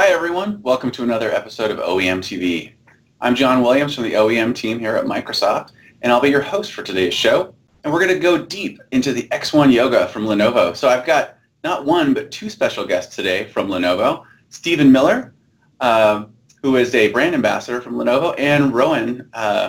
Hi everyone, welcome to another episode of OEM TV. I'm John Williams from the OEM team here at Microsoft, and I'll be your host for today's show. And we're going to go deep into the X1 Yoga from Lenovo. So I've got not one, but two special guests today from Lenovo. Stephen Miller, who is a brand ambassador from Lenovo, and Rowan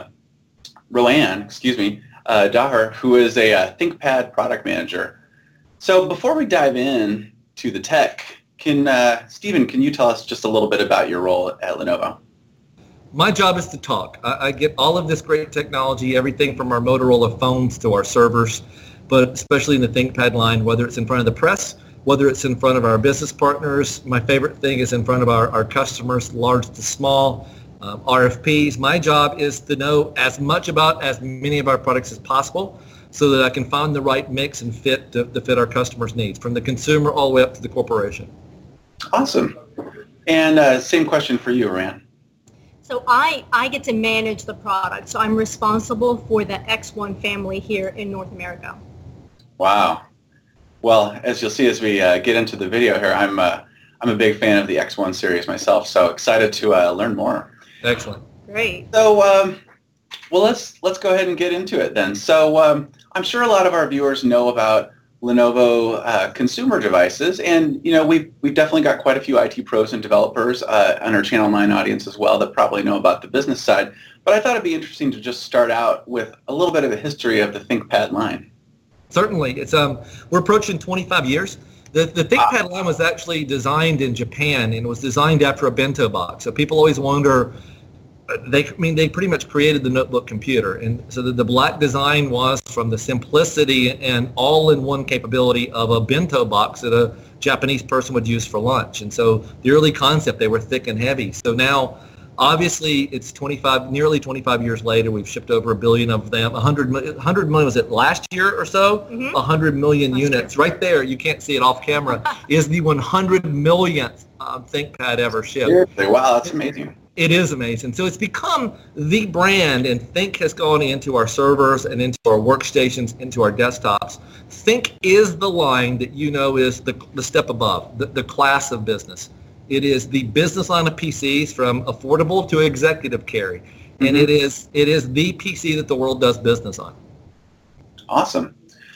Daher, who is a ThinkPad product manager. So before we dive in to the tech, Stephen, can you tell us just a little bit about your role at Lenovo? My job is to talk. I get all of this great technology, everything from our Motorola phones to our servers, but especially in the ThinkPad line, whether it's in front of the press, whether it's in front of our business partners. My favorite thing is in front of our customers, large to small, RFPs. My job is to know as much about as many of our products as possible so that I can find the right mix and fit to fit our customers' needs, from the consumer all the way up to the corporation. Awesome. And same question for you, Rand. So I get to manage the product. So I'm responsible for the X1 family here in North America. Wow. Well, as you'll see as we get into the video here, I'm a big fan of the X1 series myself, so excited to learn more. Excellent. Great. So, well, let's go ahead and get into it then. So I'm sure a lot of our viewers know about Lenovo consumer devices, and we've definitely got quite a few IT pros and developers on our Channel 9 audience as well that probably know about the business side. But I thought it'd be interesting to just start out with a little bit of a history of the ThinkPad line. Certainly, it's we're approaching 25 years. The ThinkPad line was actually designed in Japan, and it was designed after a bento box. So people always wonder. They pretty much created the notebook computer, and so the black design was from the simplicity and all-in-one capability of a bento box that a Japanese person would use for lunch. And so the early concept, they were thick and heavy. So now, obviously, it's nearly 25 years later. We've shipped over 1 billion of them. 100 million, was it last year or so? Mm-hmm. 100 million units. Right there, you can't see it off camera, is the 100 millionth ThinkPad ever shipped. Wow, that's amazing. It is amazing. So it's become the brand, and Think has gone into our servers and into our workstations, into our desktops. Think is the line that is the step above, the class of business. It is the business line of PCs from affordable to executive carry. Mm-hmm. And it is the PC that the world does business on. Awesome.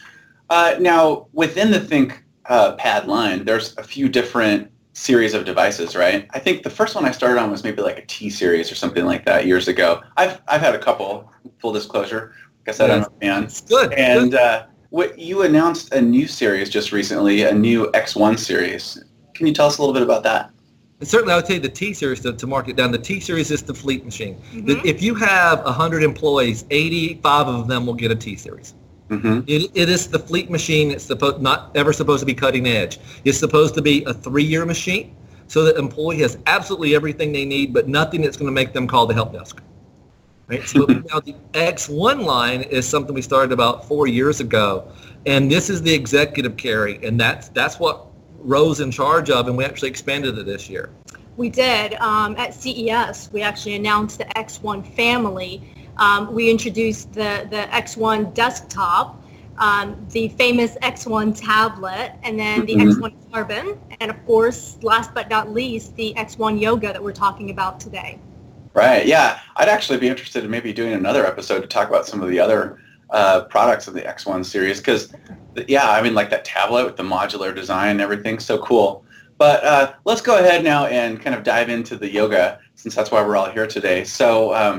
Now, within the ThinkPad line, there's a few different series of devices, right? I think the first one I started on was maybe like a T series or something like that years ago. I've had a couple, full disclosure. Like I said, I'm a fan. It's good. And you announced a new series just recently, a new X1 series. Can you tell us a little bit about that? And certainly, I would say the T series, to mark it down, the T series is the fleet machine. Mm-hmm. If you have 100 employees, 85 of them will get a T series. Mm-hmm. It is the fleet machine. It's not ever supposed to be cutting edge. It's supposed to be a 3-year machine so that the employee has absolutely everything they need, but nothing that's going to make them call the help desk. Right? So now the X1 line is something we started about 4 years ago, and this is the executive carry, and that's what Ro's in charge of, and we actually expanded it this year. We did. At CES, we actually announced the X1 family. We introduced the X1 desktop, the famous X1 tablet, and then the X1 Carbon, and of course, last but not least, the X1 Yoga that we're talking about today. Right, yeah. I'd actually be interested in maybe doing another episode to talk about some of the other products of the X1 series, because, like that tablet with the modular design and everything, so cool. But let's go ahead now and kind of dive into the Yoga, since that's why we're all here today. So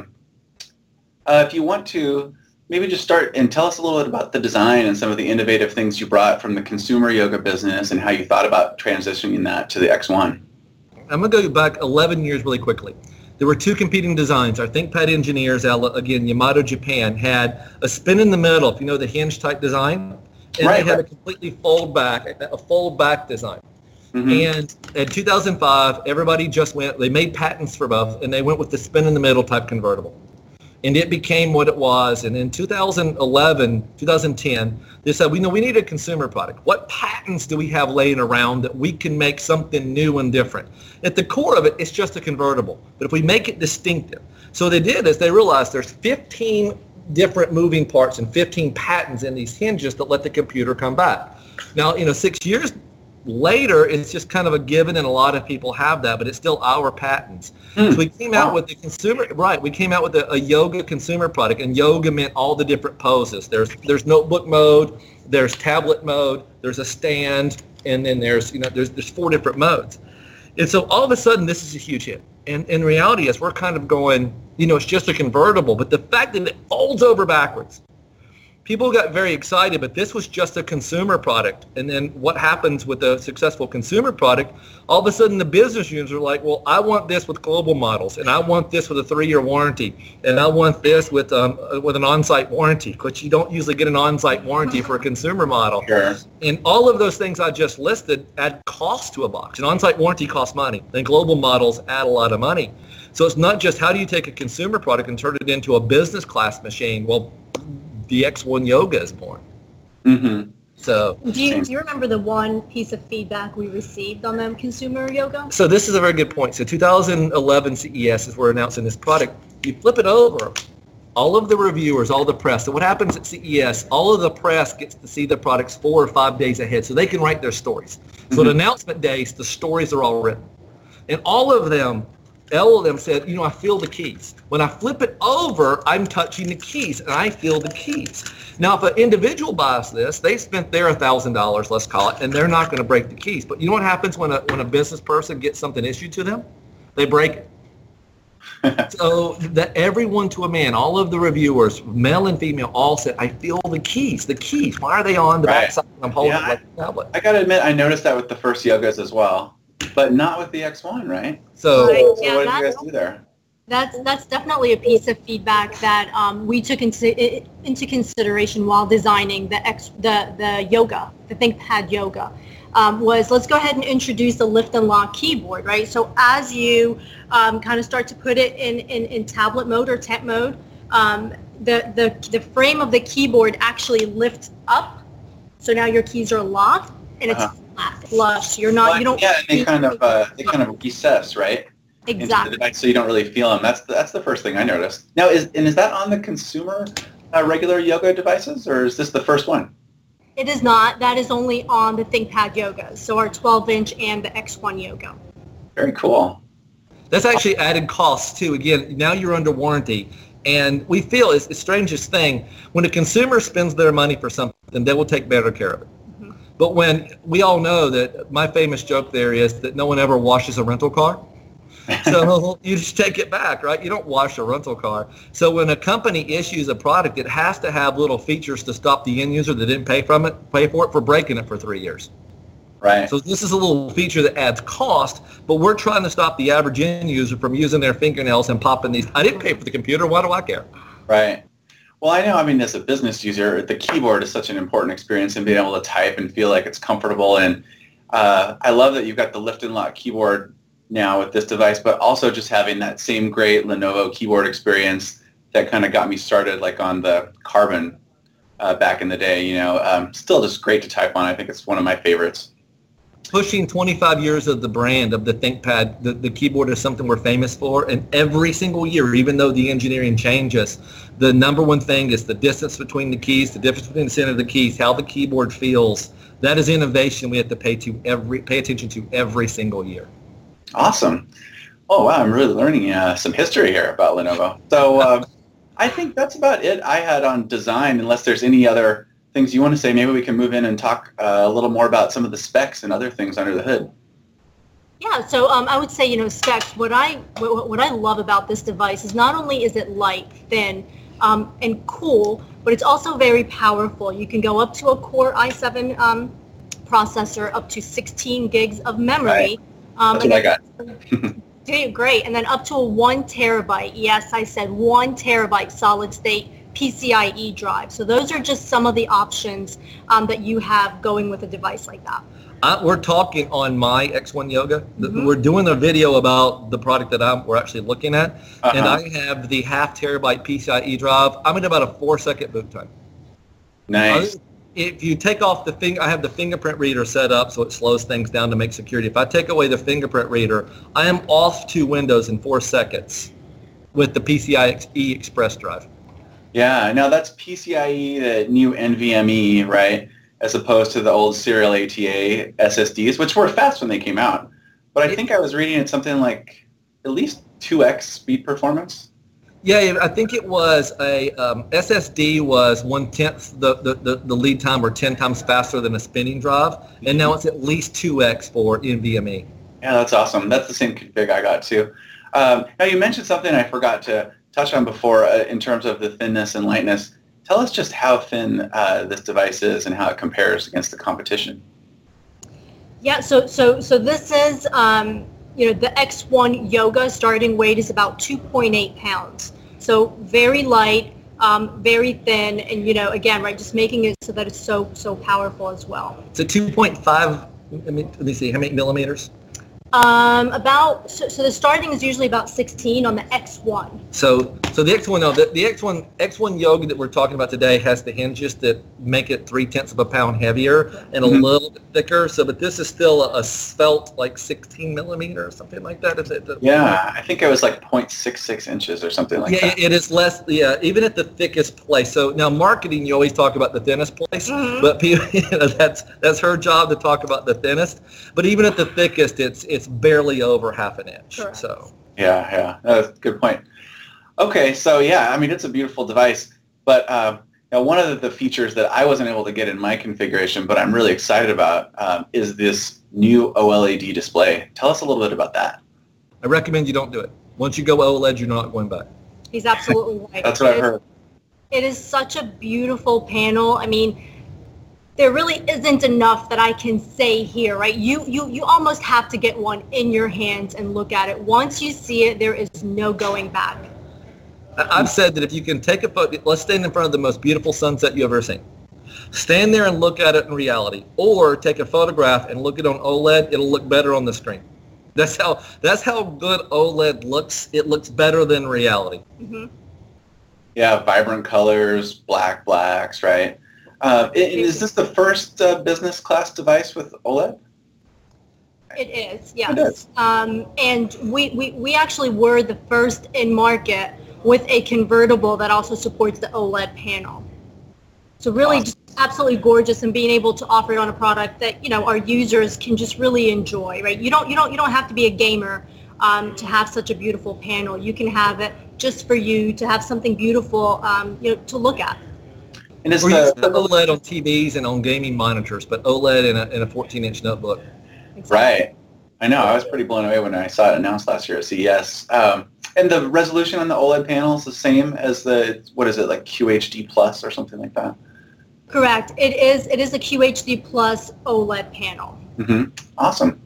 if you want to, maybe just start and tell us a little bit about the design and some of the innovative things you brought from the consumer yoga business and how you thought about transitioning that to the X1. I'm going to go back 11 years really quickly. There were two competing designs. Our ThinkPad engineers, again, Yamato, Japan, had a spin in the middle, if you know the hinge type design, and they had a completely fold back design. Mm-hmm. And in 2005, everybody they made patents for both, and they went with the spin in the middle type convertible. And it became what it was. And in 2010, they said, we need a consumer product. What patents do we have laying around that we can make something new and different? At the core of it, it's just a convertible. But if we make it distinctive. So what they did is they realized there's 15 different moving parts and 15 patents in these hinges that let the computer come back. Now, 6 years later, it's just kind of a given, and a lot of people have that, but it's still our patents. So we came out with the consumer, right? We came out with a yoga consumer product, and yoga meant all the different poses. There's notebook mode, there's tablet mode, there's a stand, and then there's 4 different modes. And so all of a sudden, this is a huge hit. And in reality, as we're kind of going, it's just a convertible, but the fact that it folds over backwards, people got very excited, but this was just a consumer product. And then what happens with a successful consumer product, all of a sudden the business units are like, well, I want this with global models, and I want this with a 3-year warranty, and I want this with an on-site warranty, because you don't usually get an on-site warranty for a consumer model. Sure. And all of those things I just listed add cost to a box. An on-site warranty costs money, and global models add a lot of money. So it's not just how do you take a consumer product and turn it into a business class machine. Well, the X1 Yoga is born. Mm-hmm. So do you remember the one piece of feedback we received on the consumer yoga? So this is a very good point. So 2011 CES is we're announcing this product. You flip it over, all of the reviewers, all the press. So what happens at CES, all of the press gets to see the products 4 or 5 days ahead, so they can write their stories. So at announcement days, the stories are all written. And all of them said, I feel the keys. When I flip it over, I'm touching the keys, and I feel the keys. Now, if an individual buys this, they spent their $1,000, let's call it, and they're not going to break the keys. But you know what happens when a business person gets something issued to them? They break it. So that everyone to a man, all of the reviewers, male and female, all said, I feel the keys. The keys. Why are they on the backside when I'm holding it like a tablet? I got to admit, I noticed that with the first yogas as well. But not with the X1, right? So, right. So what did you guys do there? That's definitely a piece of feedback that we took into consideration while designing the yoga, the ThinkPad yoga. Was let's go ahead and introduce the lift and lock keyboard, right? So as you kind of start to put it in tablet mode or tent mode, the frame of the keyboard actually lifts up. So now your keys are locked and it's flush. You're not. You don't. Yeah, and they kind of recess, right? Exactly. Into the device, so you don't really feel them. That's the first thing I noticed. Now, is that on the consumer regular yoga devices, or is this the first one? It is not. That is only on the ThinkPad yogas. So our 12-inch and the X1 yoga. Very cool. That's actually added costs too. Again, now you're under warranty. And we feel it's the strangest thing. When a consumer spends their money for something, they will take better care of it. Mm-hmm. But when we all know that my famous joke there is that no one ever washes a rental car. So you just take it back, right? You don't wash a rental car. So when a company issues a product, it has to have little features to stop the end user that didn't pay for it for breaking it for 3 years. Right. So this is a little feature that adds cost, but we're trying to stop the average end user from using their fingernails and popping these. I didn't pay for the computer. Why do I care? Right. Well, I know, as a business user, the keyboard is such an important experience, and being able to type and feel like it's comfortable. And I love that you've got the lift and lock keyboard now with this device, but also just having that same great Lenovo keyboard experience that kind of got me started, like on the Carbon back in the day. Still just great to type on. I think it's one of my favorites. Pushing 25 years of the brand of the ThinkPad, the keyboard is something we're famous for, and every single year, even though the engineering changes, the number one thing is the distance between the keys, the difference between the center of the keys, how the keyboard feels. That is innovation we have to pay attention to every single year. Awesome. Oh, wow, I'm really learning some history here about Lenovo. So I think that's about it I had on design, unless there's any other things you want to say. Maybe we can move in and talk a little more about some of the specs and other things under the hood. Yeah, so I would say, specs, what I love about this device is not only is it light, thin, and cool, but it's also very powerful. You can go up to a Core i7 processor, up to 16 gigs of memory. Right. That's what I got. Great. And then up to a 1 terabyte, yes, I said 1 terabyte solid state PCIe drive. So those are just some of the options that you have going with a device like that. We're talking on my X1 Yoga. Mm-hmm. We're doing a video about the product that we're actually looking at. And I have the 0.5 terabyte PCIe drive. I'm at about a 4-second boot time. Nice. If you take off I have the fingerprint reader set up so it slows things down to make security. If I take away the fingerprint reader, I am off to Windows in 4 seconds with the PCIe Express drive. Yeah, now that's PCIe, the new NVMe, right? as opposed to the old serial ATA SSDs, which were fast when they came out. But I think I was reading it something like at least 2x speed performance. Yeah, I think it was a SSD was 1/10 the lead time, or 10 times faster than a spinning drive, and now it's at least 2x for NVMe. Yeah, that's awesome. That's the same config I got too. Now you mentioned something I forgot to touch on before in terms of the thinness and lightness. Tell us just how thin this device is and how it compares against the competition. Yeah, so this is, the X1 Yoga starting weight is about 2.8 pounds. So very light, very thin, and, again, right, just making it so that it's so powerful as well. So 2.5, let me see, how many millimeters? So the starting is usually about 16 on the X1. So the X1, no, the X1 Yoga that we're talking about today has the hinges that make it 0.3 of a pound heavier and a little bit thicker. So, but this is still a svelte, like 16 millimeter or something like that. Is it? Yeah, I think it was like 0.66 inches or something like that. Yeah, it is less. Yeah, even at the thickest place. So now marketing, you always talk about the thinnest place, but people, that's her job to talk about the thinnest. But even at the thickest, it's barely over half an inch. Correct. So yeah, that's a good point. Okay, so yeah, I mean, it's a beautiful device, but one of the features that I wasn't able to get in my configuration, but I'm really excited about, is this new OLED display. Tell us a little bit about that. I recommend you don't do it. Once you go OLED, you're not going back. He's absolutely right. That's what I've heard. It is such a beautiful panel. I mean, there really isn't enough that I can say here, right? You almost have to get one in your hands and look at it. Once you see it, there is no going back. I've said that if you can take a photo, let's stand in front of the most beautiful sunset you've ever seen. Stand there and look at it in reality, or take a photograph and look at it on OLED. It'll look better on the screen. That's how good OLED looks. It looks better than reality. Mm-hmm. Yeah, vibrant colors, blacks, right? Is this the first business class device with OLED? It is, yes. It is. And we actually were the first in market with a convertible that also supports the OLED panel. So really just absolutely gorgeous, and being able to offer it on a product that, our users can just really enjoy, right? You don't have to be a gamer to have such a beautiful panel. You can have it just for you to have something beautiful, to look at. And it's We're using OLED on TVs and on gaming monitors, but OLED in a 14-inch notebook. Exactly. Right. I know. I was pretty blown away when I saw it announced last year at CES. And the resolution on the OLED panel is the same as like QHD Plus or something like that? Correct. It is a QHD Plus OLED panel. Mm-hmm. Awesome.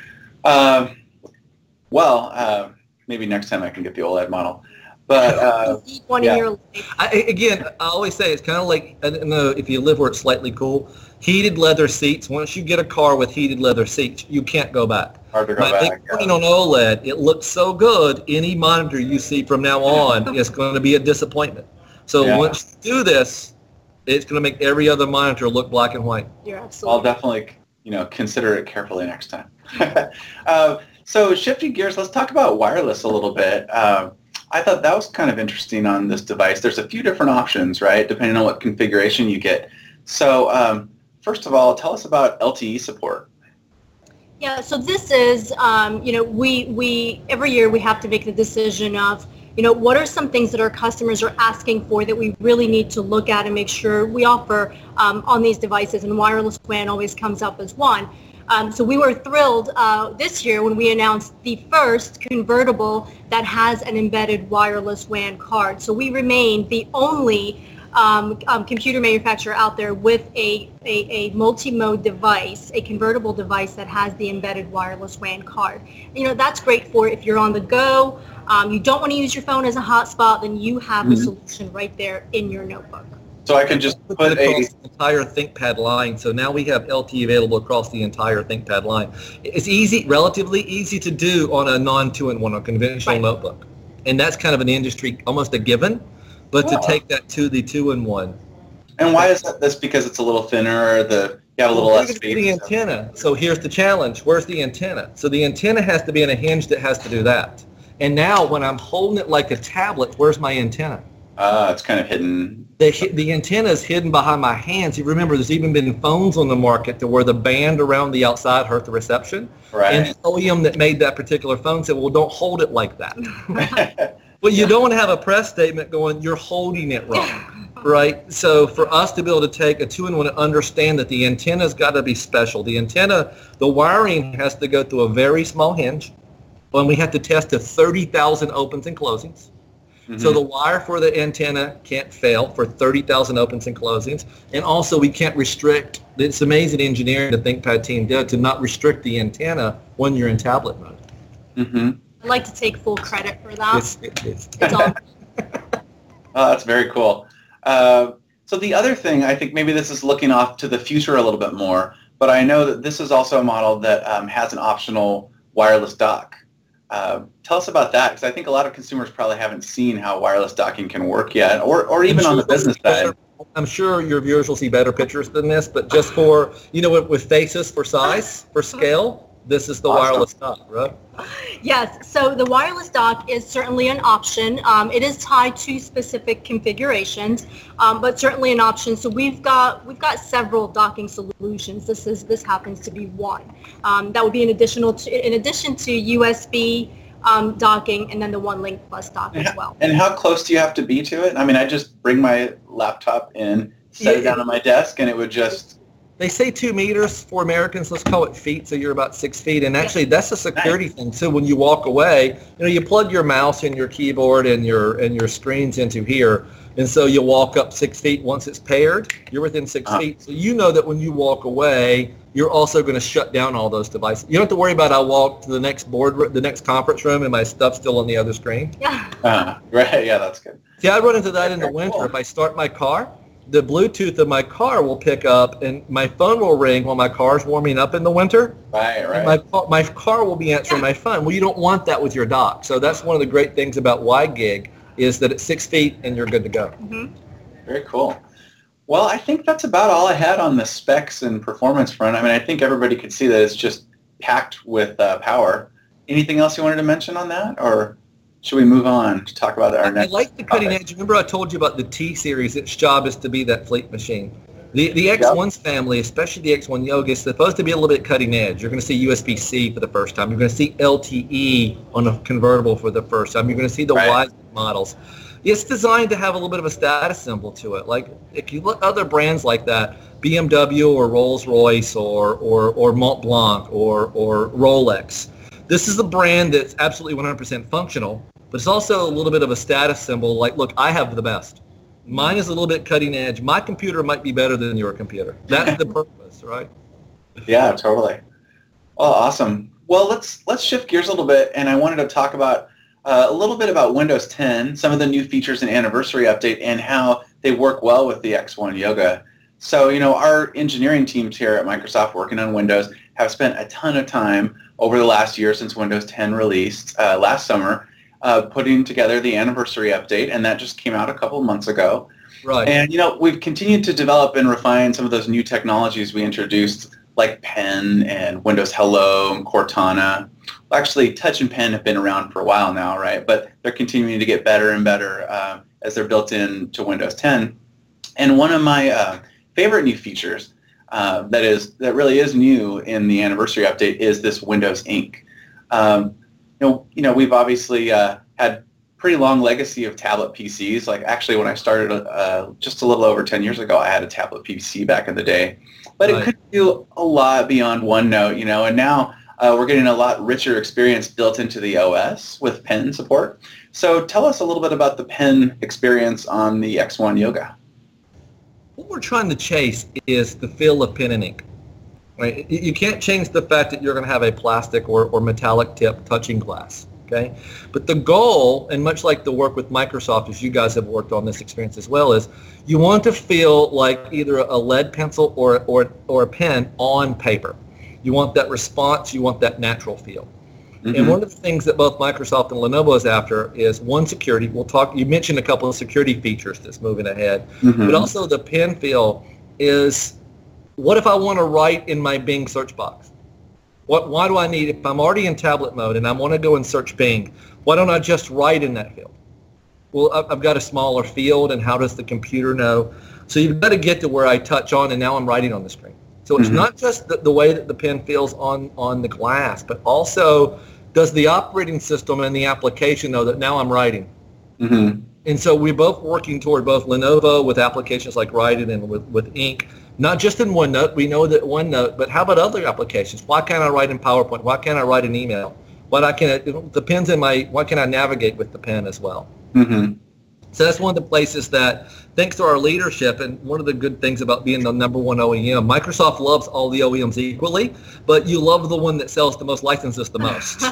Maybe next time I can get the OLED model. But one in your life. I always say it's kind of like, I don't know if you live where it's slightly cool, heated leather seats. Once you get a car with heated leather seats, you can't go back. Hard to go back. I think putting on OLED, it looks so good. Any monitor you see from now on is going to be a disappointment. So once you do this, it's going to make every other monitor look black and white. You're absolutely. I'll definitely, consider it carefully next time. So shifting gears, let's talk about wireless a little bit. I thought that was kind of interesting on this device. There's a few different options, right, depending on what configuration you get. So first of all, tell us about LTE support. Yeah, so this is, we every year we have to make the decision of, what are some things that our customers are asking for that we really need to look at and make sure we offer on these devices, and wireless WAN always comes up as one. So we were thrilled this year when we announced the first convertible that has an embedded wireless WAN card. So we remain the only computer manufacturer out there with a multi-mode device, a convertible device that has the embedded wireless WAN card. That's great for if you're on the go, you don't want to use your phone as a hotspot, then you have the solution right there in your notebook. So I can just put across the entire ThinkPad line. So now we have LTE available across the entire ThinkPad line. It's relatively easy to do on a non-2-in-1 or conventional notebook. And that's kind of an industry, almost a given, but to take that to the 2-in-1. And why is that? That's because it's a little thinner, you have a little less space. The antenna. So here's the challenge. Where's the antenna? So the antenna has to be in a hinge that has to do that. And now when I'm holding it like a tablet, where's my antenna? It's kind of hidden. The antenna is hidden behind my hands. You remember, there's even been phones on the market to where the band around the outside hurt the reception. Right. And the OEM that made that particular phone said, well, don't hold it like that. But you don't want to have a press statement going, you're holding it wrong, right? So for us to be able to take a 2-in-1 and understand that the antenna's got to be special. The antenna, the wiring has to go through a very small hinge, and we have to test to 30,000 opens and closings. Mm-hmm. So the wire for the antenna can't fail for 30,000 opens and closings. And also we can't restrict, it's amazing engineering the ThinkPad team did to not restrict the antenna when you're in tablet mode. Mm-hmm. I'd like to take full credit for that. It's all. Oh, that's very cool. So the other thing, I think maybe this is looking off to the future a little bit more, but I know that this is also a model that has an optional wireless dock. Tell us about that, because I think a lot of consumers probably haven't seen how wireless docking can work yet, or even on the business side. I'm sure your viewers will see better pictures than this, but just for, with faces for size, for scale, this is the wireless dock, right? Yes, so the wireless dock is certainly an option. It is tied to specific configurations, but certainly an option. So we've got several docking solutions. This happens to be one. That would be in addition to USB docking, and then the OneLink Plus dock as well. And how close do you have to be to it? I mean, I just bring my laptop in, set it down on my desk, and it would just... They say 2 meters for Americans. Let's call it feet, so you're about 6 feet. And actually, that's a security thing. So when you walk away, you plug your mouse and your keyboard and your screens into here, and so you walk up 6 feet. Once it's paired, you're within 6 feet. So you know that when you walk away, you're also going to shut down all those devices. You don't have to worry about I walk to the next conference room, and my stuff's still on the other screen. Yeah. Right. Yeah, that's good. See, I run into that in the winter. Cool. If I start my car, the Bluetooth of my car will pick up, and my phone will ring while my car's warming up in the winter. Right. My car will be answering my phone. Well, you don't want that with your dock. So that's one of the great things about WiGig is that it's 6 feet and you're good to go. Mm-hmm. Very cool. Well, I think that's about all I had on the specs and performance front. I mean, I think everybody could see that it's just packed with power. Anything else you wanted to mention on that, or should we move on to talk about our next? I like the cutting edge. Remember I told you about the T series. Its job is to be that fleet machine. The X1's family, especially the X1 Yoga, is supposed to be a little bit cutting edge. You're going to see USB-C for the first time. You're going to see LTE on a convertible for the first time. You're going to see the wide models. It's designed to have a little bit of a status symbol to it. Like if you look at other brands like that, BMW or Rolls-Royce or Mont Blanc or Rolex, this is a brand that's absolutely 100% functional, but it's also a little bit of a status symbol. Like, look, I have the best. Mine is a little bit cutting edge. My computer might be better than your computer. That's the purpose, right? Yeah, totally. Well, awesome. Well, let's shift gears a little bit, and I wanted to talk about a little bit about Windows 10, some of the new features and anniversary update, and how they work well with the X1 Yoga. So, our engineering teams here at Microsoft working on Windows have spent a ton of time over the last year since Windows 10 released last summer, putting together the anniversary update, and that just came out a couple of months ago. Right. And, we've continued to develop and refine some of those new technologies we introduced, like Pen and Windows Hello and Cortana. Actually, Touch and Pen have been around for a while now, right? But they're continuing to get better and better as they're built into Windows 10. And one of my favorite new features that really is new in the anniversary update is this Windows Ink. We've obviously had pretty long legacy of tablet PCs. Like actually, when I started just a little over 10 years ago, I had a tablet PC back in the day, but it could do a lot beyond OneNote. And now we're getting a lot richer experience built into the OS with Pen support. So tell us a little bit about the Pen experience on the X1 Yoga. What we're trying to chase is the feel of pen and ink. Right? You can't change the fact that you're going to have a plastic or metallic tip touching glass. Okay, but the goal, and much like the work with Microsoft, as you guys have worked on this experience as well, is you want to feel like either a lead pencil or a pen on paper. You want that response. You want that natural feel. Mm-hmm. And one of the things that both Microsoft and Lenovo is after is one, security. You mentioned a couple of security features that's moving ahead, but also the pen feel is, what if I want to write in my Bing search box? Why do I need, if I'm already in tablet mode and I want to go and search Bing, why don't I just write in that field? Well, I've got a smaller field, and how does the computer know? So you've got to get to where I touch on, and now I'm writing on the screen. So it's not just the way that the pen feels on the glass, but also does the operating system and the application know that now I'm writing? And so we're both working toward both Lenovo with applications like Write-It and with Ink, not just in OneNote. We know that OneNote, but how about other applications? Why can't I write in PowerPoint? Why can't I write an email? Why can I navigate with the pen as well? So that's one of the places that, thanks to our leadership, and one of the good things about being the number one OEM, Microsoft loves all the OEMs equally, but you love the one that sells the most licenses the most.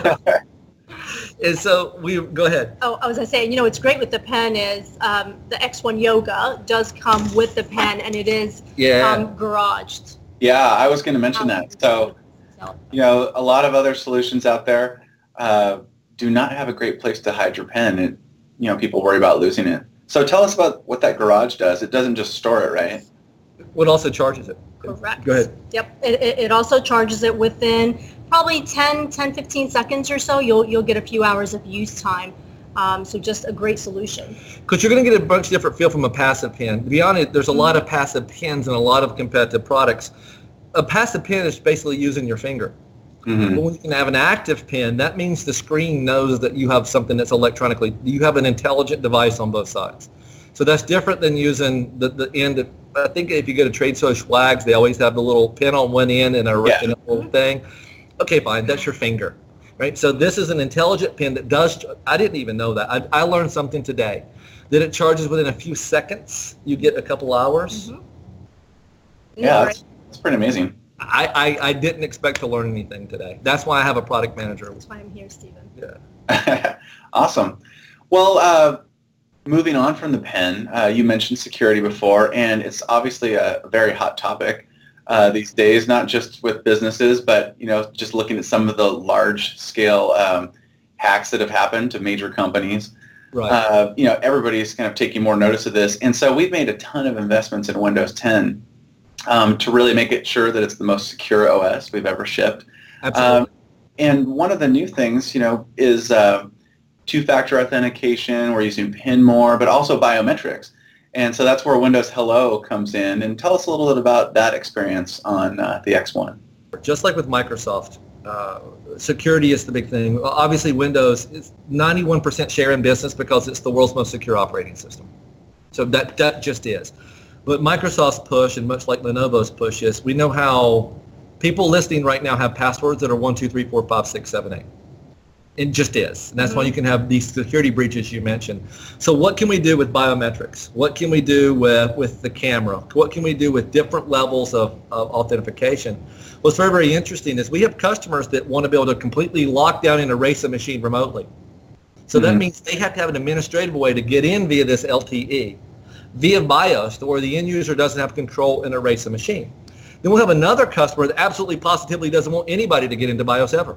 So we go ahead. Oh, I was going to say, it's great with the pen is the X1 Yoga does come with the pen, and it is garaged. Yeah, I was going to mention that. So, a lot of other solutions out there do not have a great place to hide your pen. People worry about losing it. So tell us about what that garage does. It doesn't just store it, right? What also charges it? Correct. Go ahead. Yep. It also charges it within probably 15 seconds or so. You'll get a few hours of use time. So just a great solution. Because you're going to get a bunch of different feel from a passive pen. To be honest, there's a lot of passive pens and a lot of competitive products. A passive pen is basically using your finger. But when you can have an active pen, that means the screen knows that you have something that's electronically, you have an intelligent device on both sides. So that's different than using the end. I think if you go to trade show Schwags, they always have the little pen on one end and a little thing. Okay, fine, that's your finger, right? So this is an intelligent pen that does, I didn't even know that. I learned something today, that it charges within a few seconds. You get a couple hours. Yeah, that's pretty amazing. I didn't expect to learn anything today. That's why I have a product manager. That's why I'm here, Stephen. Yeah. Awesome. Well, moving on from the pen, you mentioned security before, and it's obviously a very hot topic these days, not just with businesses, but just looking at some of the large-scale hacks that have happened to major companies. Right. Everybody's kind of taking more notice of this, and so we've made a ton of investments in Windows 10. To really make it sure that it's the most secure OS we've ever shipped. Absolutely. And one of the new things, is two-factor authentication. We're using PIN more, but also biometrics. And so that's where Windows Hello comes in. And tell us a little bit about that experience on the X1. Just like with Microsoft, security is the big thing. Obviously, Windows is 91% share in business because it's the world's most secure operating system. So that just is. But Microsoft's push, and much like Lenovo's push, is we know how people listening right now have passwords that are 1, 2, 3, 4, 5, 6, 7, 8. It just is. And that's why you can have these security breaches you mentioned. So what can we do with biometrics? What can we do with the camera? What can we do with different levels of authentication? What's very, very interesting is we have customers that want to be able to completely lock down and erase a machine remotely. So that means they have to have an administrative way to get in via this LTE. Via BIOS, where the end user doesn't have control and erase the machine. Then we'll have another customer that absolutely positively doesn't want anybody to get into BIOS ever.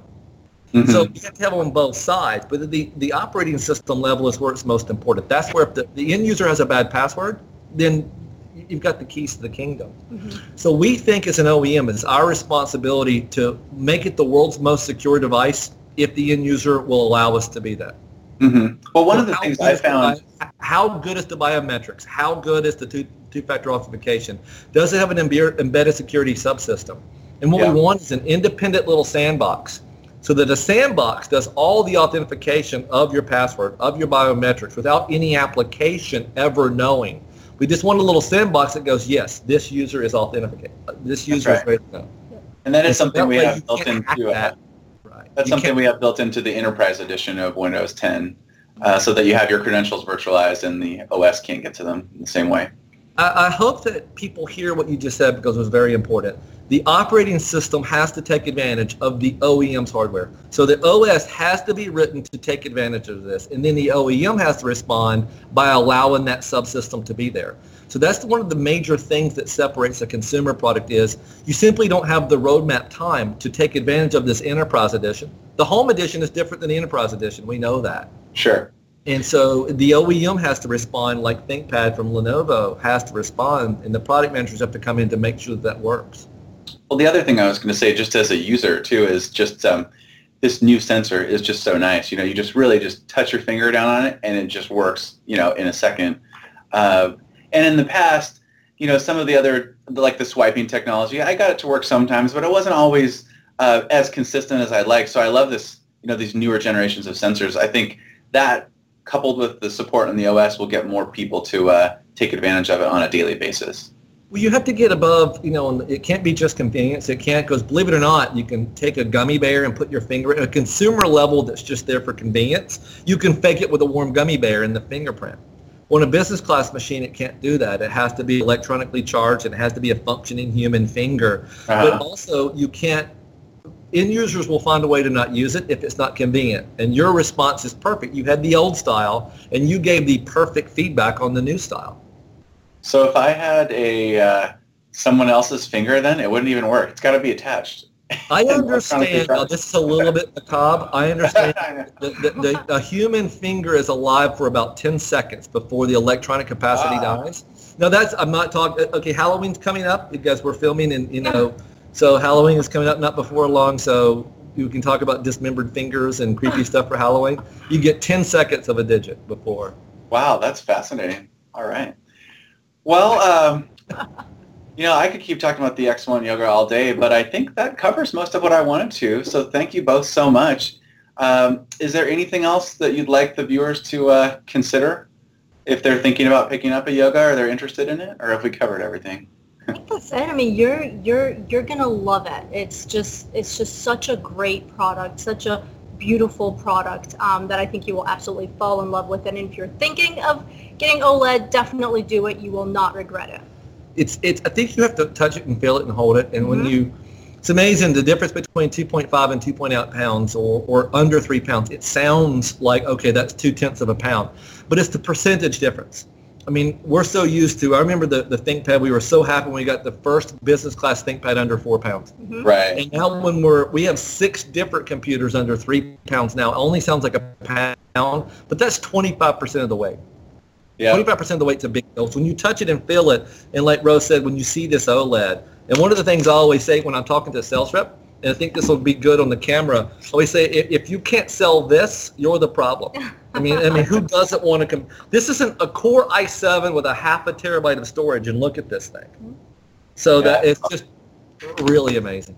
So you have to have on both sides, but the operating system level is where it's most important. That's where if the end user has a bad password, then you've got the keys to the kingdom. So we think as an OEM, it's our responsibility to make it the world's most secure device if the end user will allow us to be that. Well, one of the things I found... How good is the biometrics? How good is the two-factor authentication? Does it have an embedded security subsystem? And what we want is an independent little sandbox, so that a sandbox does all the authentication of your password, of your biometrics, without any application ever knowing. We just want a little sandbox that goes, yes, this user is authenticated. This user is ready to know. And that is something we have built into that. That's something we have built into the Enterprise Edition of Windows 10, so that you have your credentials virtualized and the OS can't get to them in the same way. I hope that people hear what you just said because it was very important. The operating system has to take advantage of the OEM's hardware. So the OS has to be written to take advantage of this, and then the OEM has to respond by allowing that subsystem to be there. So that's one of the major things that separates a consumer product is you simply don't have the roadmap time to take advantage of this Enterprise Edition. The Home Edition is different than the Enterprise Edition. We know that. Sure. And so the OEM has to respond like ThinkPad from Lenovo has to respond, and the product managers have to come in to make sure that works. Well, the other thing I was going to say just as a user, too, is just this new sensor is just so nice. You know, you just really just touch your finger down on it and it just works, you know, in a second. And in the past, you know, some of the other, like the swiping technology, I got it to work sometimes, but it wasn't always as consistent as I'd like. So I love this, you know, these newer generations of sensors. I think that coupled with the support on the OS will get more people to take advantage of it on a daily basis. Well, you have to get above, you know, it can't be just convenience. It can't, because believe it or not, you can take a gummy bear and put your finger at a consumer level that's just there for convenience. You can fake it with a warm gummy bear in the fingerprint. On a business class machine, it can't do that. It has to be electronically charged and it has to be a functioning human finger. But also, you can't, end users will find a way to not use it if it's not convenient. And your response is perfect. You had the old style and you gave the perfect feedback on the new style. So if I had a someone else's finger, then it wouldn't even work. It's got to be attached. I understand. Now, this is a little bit macabre. I understand that a human finger is alive for about 10 seconds before the electronic capacity dies. Now, I'm not talking. Okay, Halloween's coming up because we're filming, and you know, so Halloween is coming up not before long. So you can talk about dismembered fingers and creepy stuff for Halloween. You get 10 seconds of a digit before. Wow, that's fascinating. All right. Well, you know, I could keep talking about the X1 Yoga all day, but I think that covers most of what I wanted to. So thank you both so much. Is there anything else that you'd like the viewers to consider if they're thinking about picking up a Yoga or they're interested in it, or have we covered everything? Like I said, I mean, you're gonna love it. It's just such a great product, such a beautiful product that I think you will absolutely fall in love with. And if you're thinking of getting OLED, definitely do it. You will not regret it. It's. I think you have to touch it and feel it and hold it. And when it's amazing the difference between 2.5 and 2.8 pounds or under 3 pounds. It sounds like, okay, that's 0.2 of a pound, but it's the percentage difference. I mean, we're so used to, I remember the ThinkPad, we were so happy when we got the first business class ThinkPad under 4 pounds. Right. And now when we have 6 different computers under 3 pounds now, it only sounds like a pound, but that's 25% of the weight. Yeah. 25% of the weight's a big deal. So when you touch it and feel it, and like Rose said, when you see this OLED, and one of the things I always say when I'm talking to a sales rep, and I think this will be good on the camera, I always say, if you can't sell this, you're the problem. I mean, who doesn't want to this isn't a Core i7 with a 0.5 terabyte of storage, and look at this thing. So that it's just really amazing.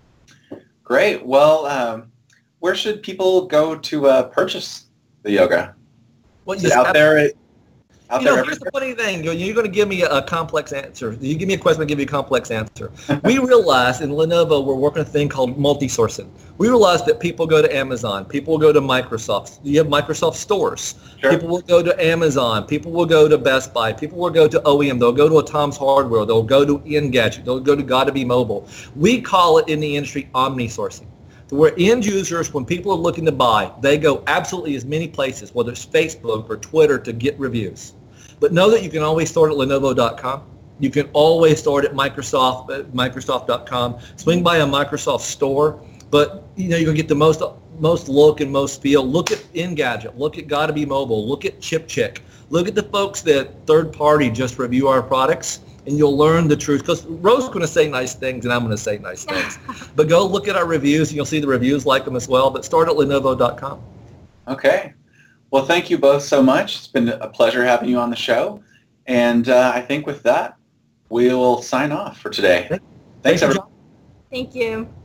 Great. Well, where should people go to purchase the Yoga? Well, is it out there? Here's the funny thing. You're going to give me a complex answer. You give me a question, I'll give you a complex answer. We realized in Lenovo, we're working on a thing called multi-sourcing. We realized that people go to Amazon. People will go to Microsoft. You have Microsoft stores. Sure. People will go to Amazon. People will go to Best Buy. People will go to OEM. They'll go to a Tom's Hardware. They'll go to Engadget. They'll go to Gotta Be Mobile. We call it in the industry omni-sourcing. Where end users, when people are looking to buy, they go absolutely as many places, whether it's Facebook or Twitter, to get reviews. But know that you can always start at Lenovo.com. You can always start at Microsoft.com. Swing by a Microsoft store. But you're going to get the most look and most feel. Look at Engadget. Look at Gotta Be Mobile. Look at ChipCheck. Look at the folks that third party just review our products, and you'll learn the truth. Because Rose is going to say nice things, and I'm going to say nice things. But go look at our reviews, and you'll see the reviews like them as well. But start at Lenovo.com. Okay. Well, thank you both so much. It's been a pleasure having you on the show. And I think with that, we will sign off for today. Thanks, everyone. Thank you.